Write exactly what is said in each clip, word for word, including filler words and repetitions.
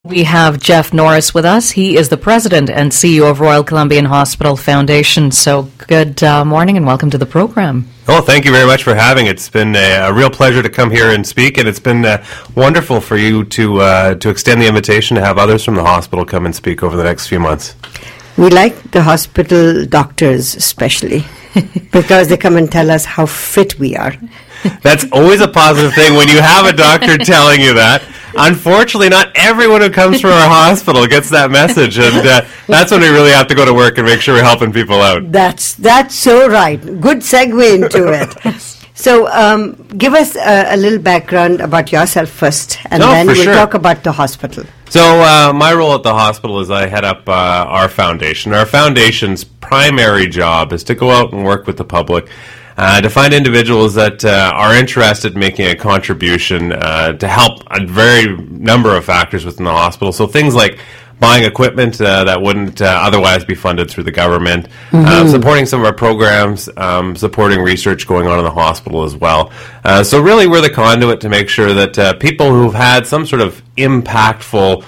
We have Jeff Norris with us. He is the president and C E O of Royal Columbian Hospital Foundation. So good uh, morning and welcome to the program. Well, thank you very much for having it. It's been a, a real pleasure to come here and speak, and it's been uh, wonderful for you to uh, to extend the invitation to have others from the hospital come and speak over the next few months. We like the hospital doctors especially because they come and tell us how fit we are. That's always a positive thing when you have a doctor telling you that. Unfortunately, not everyone who comes from our hospital gets that message, and uh, that's when we really have to go to work and make sure we're helping people out. That's that's so right. Good segue into it. So, um, give us a, a little background about yourself first, and no, then we'll sure. talk about the hospital. So, uh, my role at the hospital is I head up uh, our foundation. Our foundation's primary job is to go out and work with the public. Uh, to find individuals that uh, are interested in making a contribution uh, to help a very number of factors within the hospital. So things like buying equipment uh, that wouldn't uh, otherwise be funded through the government, mm-hmm. uh, supporting some of our programs, um, supporting research going on in the hospital as well. Uh, so really we're the conduit to make sure that uh, people who've had some sort of impactful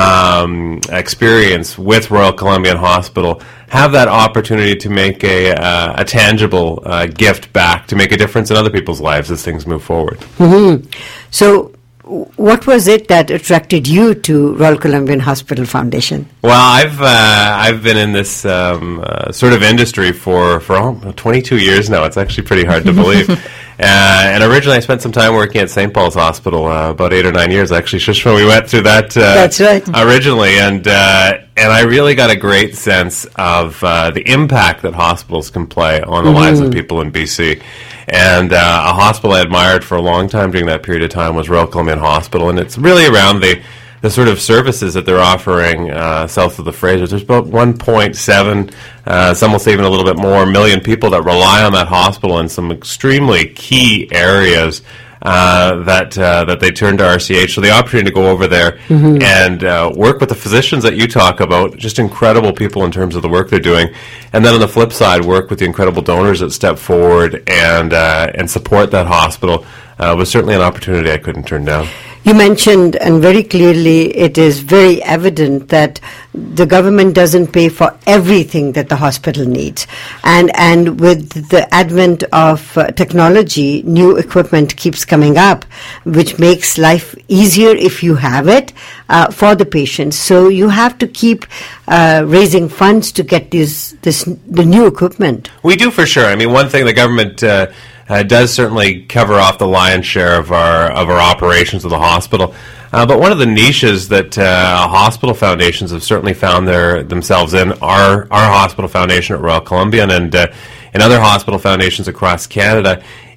um, experience with Royal Columbian Hospital have that opportunity to make a, uh, a tangible uh, gift back, to make a difference in other people's lives as things move forward. Mm-hmm. So what was it that attracted you to Royal Columbian Hospital Foundation? Well, I've uh, I've been in this um, uh, sort of industry for, for oh, twenty-two years now. It's actually pretty hard to believe. Uh, and originally I spent some time working at Saint Paul's Hospital, uh, about eight or nine years actually, just when we went through that uh, That's right. originally. And uh, and I really got a great sense of uh, the impact that hospitals can play on the mm-hmm. lives of people in B C. And uh, a hospital I admired for a long time during that period of time was Royal Columbian Hospital. And it's really around the the sort of services that they're offering uh, south of the Fraser. There's about one point seven, uh, some will say even a little bit more, million people that rely on that hospital in some extremely key areas uh, that uh, that they turn to R C H. So the opportunity to go over there mm-hmm. and uh, work with the physicians that you talk about, just incredible people in terms of the work they're doing. And then on the flip side, work with the incredible donors that step forward and, uh, and support that hospital uh, was certainly an opportunity I couldn't turn down. You mentioned, and very clearly, it is very evident that the government doesn't pay for everything that the hospital needs. And and with the advent of uh, technology, new equipment keeps coming up, which makes life easier if you have it uh, for the patients. So you have to keep uh, raising funds to get this, this the new equipment. We do for sure. I mean, one thing the government Uh, Uh, does certainly cover off the lion's share of our of our operations of the hospital. Uh, but one of the niches that uh, hospital foundations have certainly found their themselves in are our hospital foundation at Royal Columbian and uh, and other hospital foundations across Canada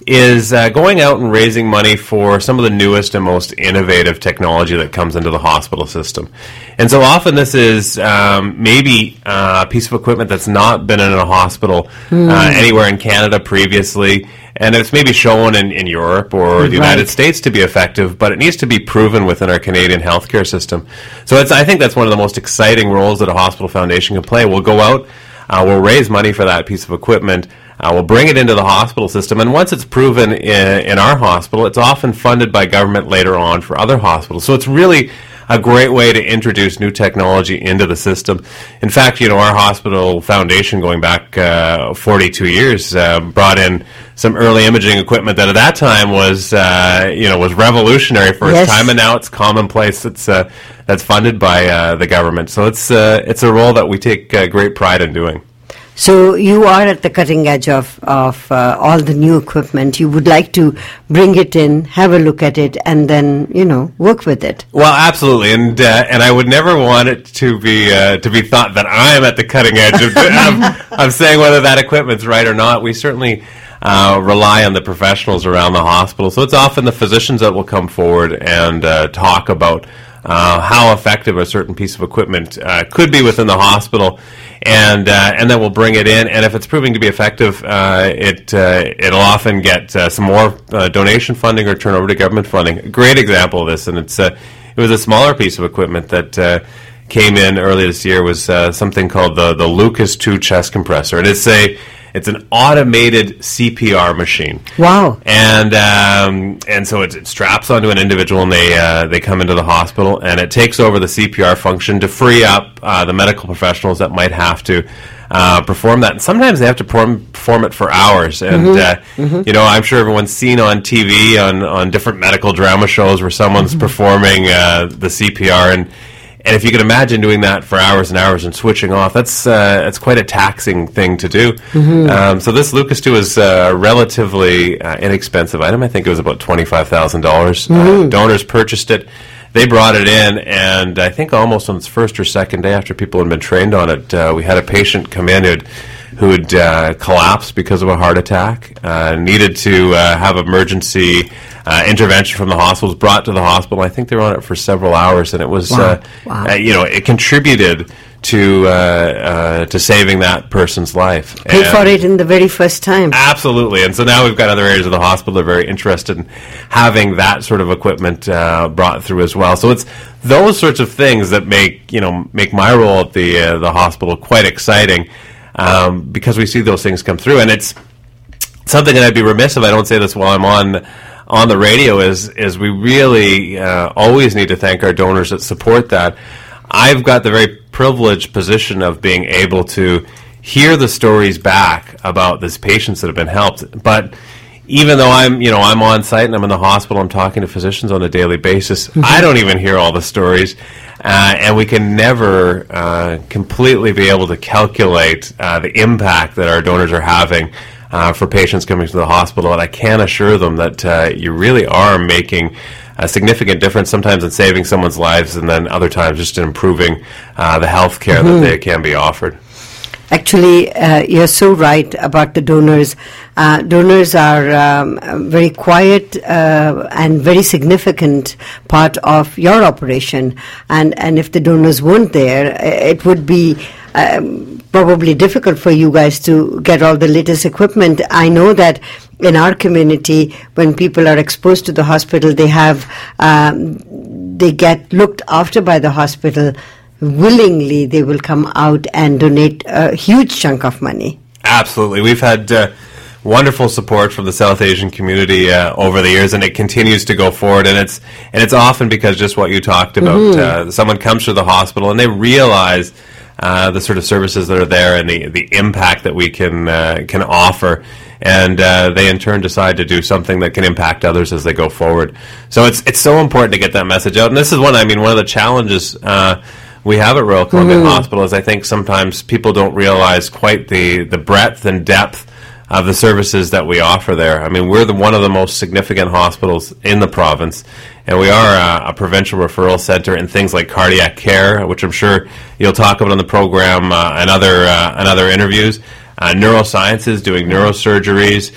is uh, going out and raising money for some of the newest and most innovative technology that comes into the hospital system. And so often this is um, maybe uh, a piece of equipment that's not been in a hospital mm. uh, anywhere in Canada previously, and it's maybe shown in, in Europe or the right. United States to be effective, but it needs to be proven within our Canadian healthcare system. So it's, I think that's one of the most exciting roles that a hospital foundation can play. We'll go out, uh, we'll raise money for that piece of equipment, Uh, we'll bring it into the hospital system, and once it's proven in, in our hospital, it's often funded by government later on for other hospitals. So it's really a great way to introduce new technology into the system. In fact, you know, our hospital foundation, going back uh, forty-two years, uh, brought in some early imaging equipment that at that time was, uh, you know, was revolutionary for its yes. time, and now it's commonplace. It's uh, that's funded by uh, the government. So it's uh, it's a role that we take uh, great pride in doing. So you are at the cutting edge of, of uh, all the new equipment. You would like to bring it in, have a look at it, and then, you know, work with it. Well, absolutely, and uh, and I would never want it to be uh, to be thought that I'm at the cutting edge of, of, of saying whether that equipment's right or not. We certainly uh, rely on the professionals around the hospital. So it's often the physicians that will come forward and uh, talk about Uh, how effective a certain piece of equipment uh, could be within the hospital, and uh, and then we'll bring it in. And if it's proving to be effective, uh, it uh, it'll often get uh, some more uh, donation funding or turn over to government funding. A great example of this, and it's uh, it was a smaller piece of equipment that uh, came in earlier this year. Was uh, something called the the Lucas two chest compressor, and it's a It's an automated C P R machine. Wow. And um, and so it, it straps onto an individual, and they uh, they come into the hospital, and it takes over the C P R function to free up uh, the medical professionals that might have to uh, perform that. And sometimes they have to perform, perform it for hours. And mm-hmm. Uh, mm-hmm. you know, I'm sure everyone's seen on T V on on different medical drama shows where someone's mm-hmm. performing uh, the C P R, and And if you can imagine doing that for hours and hours and switching off, that's uh, that's quite a taxing thing to do. Mm-hmm. Um, so this Lucas two is a relatively uh, inexpensive item. I think it was about twenty-five thousand dollars. Mm-hmm. Uh, donors purchased it. They brought it in, and I think almost on its first or second day after people had been trained on it, uh, we had a patient come in who'd, who'd uh, collapsed because of a heart attack, uh, needed to uh, have emergency uh, intervention from the hospital, was brought to the hospital. I think they were on it for several hours, and it was, wow. Uh, wow. Uh, you know, it contributed to uh, uh, to saving that person's life. Pay and for it in the very first time. Absolutely. And so now we've got other areas of the hospital that are very interested in having that sort of equipment uh, brought through as well. So it's those sorts of things that make, you know, make my role at the uh, the hospital quite exciting, um, because we see those things come through. And it's something that I'd be remiss if I don't say this while I'm on on the radio is is we really uh, always need to thank our donors that support that. I've got the very privileged position of being able to hear the stories back about these patients that have been helped. But even though I'm, you know, I'm on site and I'm in the hospital, I'm talking to physicians on a daily basis, mm-hmm. I don't even hear all the stories. Uh, and we can never uh, completely be able to calculate uh, the impact that our donors are having uh, for patients coming to the hospital. And I can assure them that uh, you really are making a significant difference, sometimes in saving someone's lives, and then other times just in improving uh, the health care mm-hmm. that they can be offered. Actually, uh, you're so right about the donors. Uh, donors are um, a very quiet uh, and very significant part of your operation. And, and if the donors weren't there, it would be um, probably difficult for you guys to get all the latest equipment. I know that in our community, when people are exposed to the hospital, they have um, they get looked after by the hospital. Willingly, they will come out and donate a huge chunk of money. Absolutely. We've had uh, wonderful support from the South Asian community uh, over the years, and it continues to go forward. And it's and it's often because just what you talked about. Mm-hmm. Uh, someone comes to the hospital and they realize uh, the sort of services that are there and the, the impact that we can uh, can offer. And uh, they in turn decide to do something that can impact others as they go forward. So it's it's so important to get that message out. And this is one, I mean, one of the challenges uh, we have at Royal Columbian mm-hmm. Hospital is I think sometimes people don't realize quite the, the breadth and depth of the services that we offer there. I mean, we're the one of the most significant hospitals in the province, and we are a, a provincial referral center in things like cardiac care, which I'm sure you'll talk about on the program uh, and other uh, and other interviews. Uh, neurosciences, doing neurosurgeries,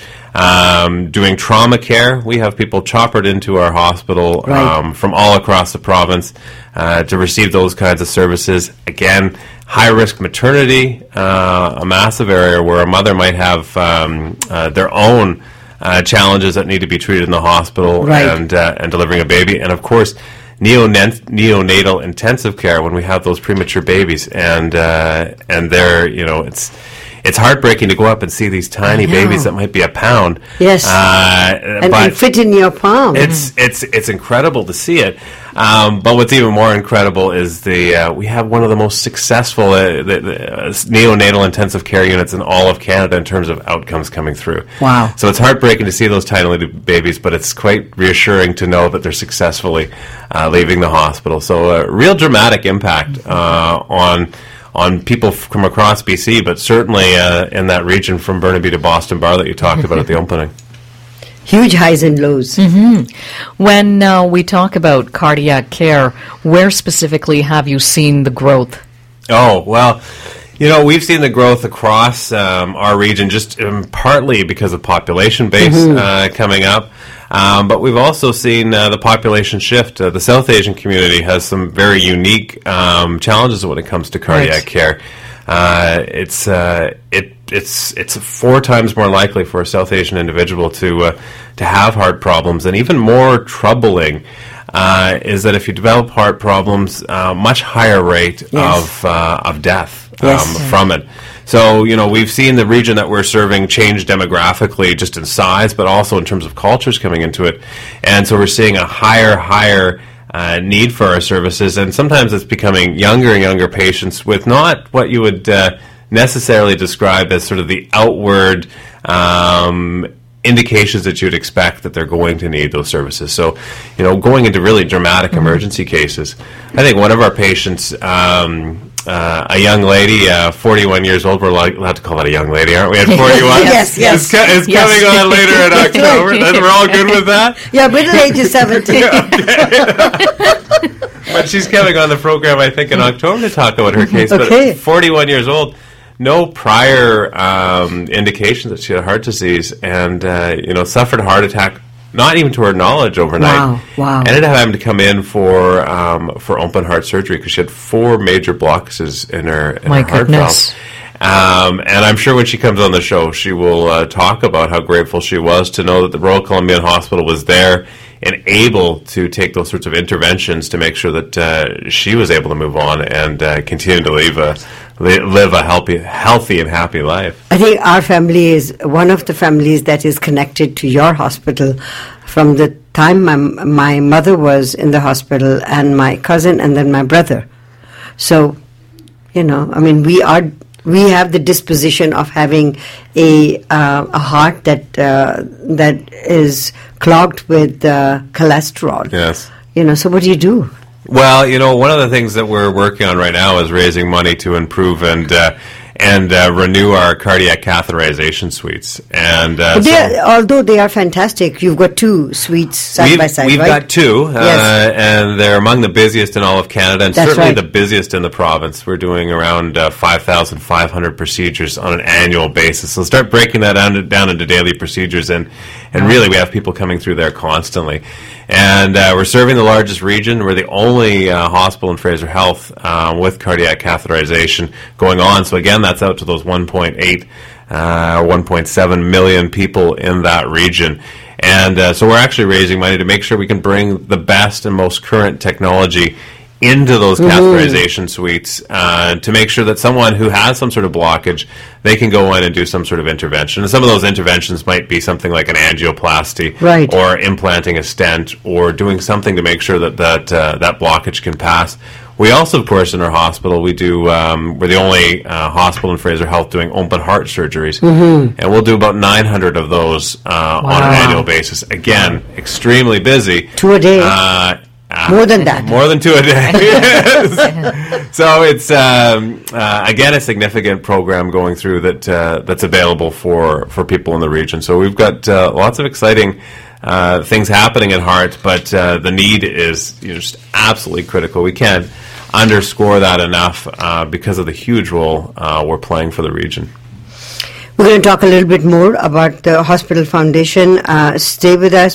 um, doing trauma care. We have people choppered into our hospital right. um, from all across the province uh, to receive those kinds of services. Again, high-risk maternity, uh, a massive area where a mother might have um, uh, their own uh, challenges that need to be treated in the hospital right. and uh, and delivering a baby. And, of course, Neonat- neonatal intensive care when we have those premature babies. And, uh, and they're, you know, it's... It's heartbreaking to go up and see these tiny babies that might be a pound. Yes, uh, and, and fit in your palm. It's it's it's incredible to see it. Um, but what's even more incredible is the uh, we have one of the most successful uh, the, the, uh, neonatal intensive care units in all of Canada in terms of outcomes coming through. Wow! So it's heartbreaking to see those tiny little babies, but it's quite reassuring to know that they're successfully uh, leaving the hospital. So a real dramatic impact uh, on. on people from across B C, but certainly uh, in that region from Burnaby to Boston Bar that you talked about at the opening. Huge highs and lows. Mm-hmm. When uh, we talk about cardiac care, where specifically have you seen the growth? Oh, well, you know, we've seen the growth across um, our region just um, partly because of population base mm-hmm. uh, coming up. Um, but we've also seen uh, the population shift. Uh, the South Asian community has some very unique um, challenges when it comes to cardiac right. care. Uh, it's uh, it it's it's four times more likely for a South Asian individual to uh, to have heart problems, and even more troubling. uh, is that if you develop heart problems, uh, much higher rate Yes. of uh, of death Yes. um, from it. So, you know, we've seen the region that we're serving change demographically just in size, but also in terms of cultures coming into it. And so we're seeing a higher, higher uh, need for our services. And sometimes it's becoming younger and younger patients with not what you would uh, necessarily describe as sort of the outward um, indications that you'd expect that they're going to need those services. So, you know, going into really dramatic mm-hmm. emergency cases, I think one of our patients, um, Uh, a young lady, uh, forty-one years old. We're like, allowed to call that a young lady, aren't we? At forty-one, yes, yes, it's, co- it's yes. coming on later in October. That's, we're all good with that. Yeah, middle age is seventeen. But she's coming on the program, I think, in October to talk about her case. Okay. But forty-one years old, no prior um, indications that she had heart disease, and uh, you know, suffered a heart attack. Not even to her knowledge overnight. Wow, wow. Ended up having to come in for um, for open heart surgery because she had four major blockages in her, in My her heart goodness. valve. Um, and I'm sure when she comes on the show, she will uh, talk about how grateful she was to know that the Royal Columbian Hospital was there and able to take those sorts of interventions to make sure that uh, she was able to move on and uh, continue to live a li- live a healthy, healthy and happy life. I think our family is one of the families that is connected to your hospital from the time my, my mother was in the hospital, and my cousin, and then my brother. So, you know, I mean, we are we have the disposition of having a uh, a heart that uh, that is clogged with uh, cholesterol. Yes. You know, so what do you do? Well, you know, one of the things that we're working on right now is raising money to improve and uh, and uh, renew our cardiac catheterization suites. And uh, But they so are, although they are fantastic, you've got two suites side we've, by side, we've right? got two, uh, Yes. and they're among the busiest in all of Canada, and That's certainly right. the busiest in the province. We're doing around uh, five thousand five hundred procedures on an annual basis. So start breaking that down, to, down into daily procedures, and, and really we have people coming through there constantly. And uh, we're serving the largest region. We're the only uh, hospital in Fraser Health uh, with cardiac catheterization going on. So again, that's out to those one point eight uh, one point seven million people in that region. And uh, so we're actually raising money to make sure we can bring the best and most current technology into those Mm-hmm. catheterization suites uh, to make sure that someone who has some sort of blockage, they can go in and do some sort of intervention. And some of those interventions might be something like an angioplasty, Right. or implanting a stent, or doing something to make sure that that, uh, that blockage can pass. We also, of course, in our hospital, we do, um, we're the only uh, hospital in Fraser Health doing open heart surgeries. Mm-hmm. And we'll do about nine hundred of those uh, on an Wow. annual basis. Again, extremely busy. Two a day. Uh, uh, More than that. More than two a day. Yes. So it's, um, uh, again, a significant program going through that uh, that's available for, for people in the region. So we've got uh, lots of exciting uh, things happening at Heart, but uh, the need is, you know, just absolutely critical. We can't underscore that enough uh, because of the huge role uh, we're playing for the region. We're going to talk a little bit more about the Hospital Foundation. Uh, stay with us.